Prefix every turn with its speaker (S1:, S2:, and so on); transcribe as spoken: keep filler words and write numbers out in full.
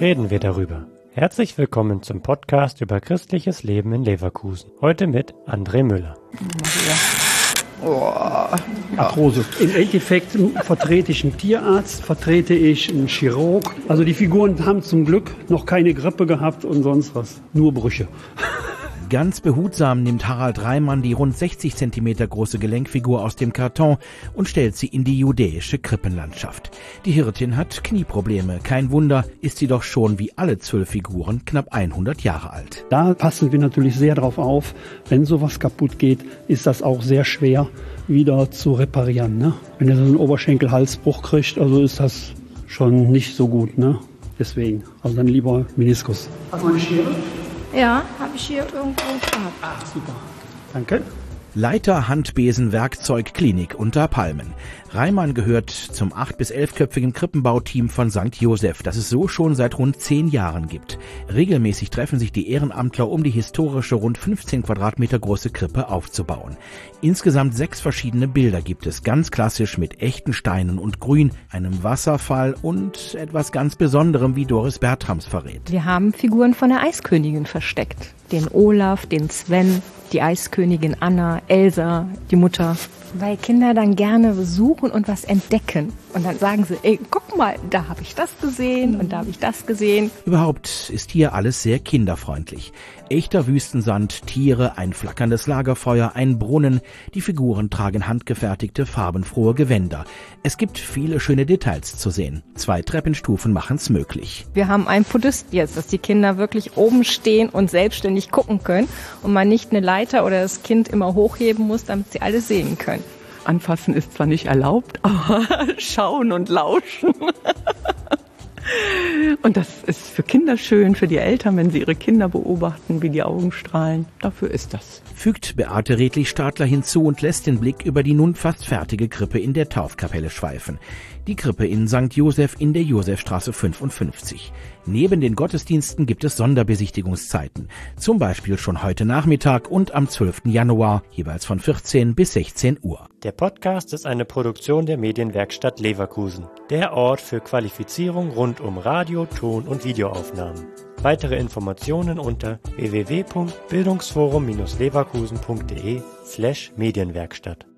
S1: reden wir darüber. Herzlich willkommen zum Podcast über christliches Leben in Leverkusen. Heute mit André Müller.
S2: Oh,
S3: Arthrose. Im Endeffekt vertrete ich einen Tierarzt, vertrete ich einen Chirurg. Also die Figuren haben zum Glück noch keine Grippe gehabt und sonst was. Nur Brüche.
S4: Ganz behutsam nimmt Harald Reimann die rund sechzig Zentimeter große Gelenkfigur aus dem Karton und stellt sie in die judäische Krippenlandschaft. Die Hirtin hat Knieprobleme. Kein Wunder, ist sie doch schon wie alle zwölf Figuren knapp hundert Jahre alt.
S3: Da passen wir natürlich sehr drauf auf. Wenn sowas kaputt geht, ist das auch sehr schwer wieder zu reparieren. Ne? Wenn er so einen Oberschenkel-Halsbruch kriegt, also ist das schon nicht so gut. Ne? Deswegen, also dann lieber Meniskus. Hast du eine Schere?
S2: ja, habe ich hier irgendwo gehabt.
S3: Ah, super. Danke.
S4: Leiter Handbesen Werkzeug Klinik unter Palmen. Reimann gehört zum acht- bis elfköpfigen Krippenbauteam von Sankt Joseph, das es so schon seit rund zehn Jahren gibt. Regelmäßig treffen sich die Ehrenamtler, um die historische rund fünfzehn Quadratmeter große Krippe aufzubauen. Insgesamt sechs verschiedene Bilder gibt es, ganz klassisch mit echten Steinen und Grün, einem Wasserfall und etwas ganz Besonderem, wie Doris Bertrams verrät.
S5: Wir haben Figuren von der Eiskönigin versteckt. Den Olaf, den Sven, die Eiskönigin Anna, Elsa, die Mutter. Weil Kinder dann gerne suchen und was entdecken. Und dann sagen sie, ey, guck mal, da habe ich das gesehen und da habe ich das gesehen.
S4: Überhaupt ist hier alles sehr kinderfreundlich. Echter Wüstensand, Tiere, ein flackerndes Lagerfeuer, ein Brunnen. Die Figuren tragen handgefertigte, farbenfrohe Gewänder. Es gibt viele schöne Details zu sehen. Zwei Treppenstufen machen's möglich.
S5: Wir haben ein Podest jetzt, dass die Kinder wirklich oben stehen und selbstständig gucken können und man nicht eine Leiter oder das Kind immer hochheben muss, damit sie alles sehen können.
S6: Anfassen ist zwar nicht erlaubt, aber schauen und lauschen. Und das ist für Kinder schön, für die Eltern, wenn sie ihre Kinder beobachten, wie die Augen strahlen. Dafür ist das.
S4: Fügt Beate Redlich-Stadler hinzu und lässt den Blick über die nun fast fertige Krippe in der Taufkapelle schweifen. Die Krippe in Sankt Joseph in der Josefstraße fünfundfünfzig. Neben den Gottesdiensten gibt es Sonderbesichtigungszeiten. Zum Beispiel schon heute Nachmittag und am zwölften Januar, jeweils von vierzehn bis sechzehn Uhr.
S1: Der Podcast ist eine Produktion der Medienwerkstatt Leverkusen. Der Ort für Qualifizierung rund um Radio-, Ton- und Videoaufnahmen. Weitere Informationen unter w w w punkt bildungsforum Bindestrich leverkusen punkt de slash Medienwerkstatt.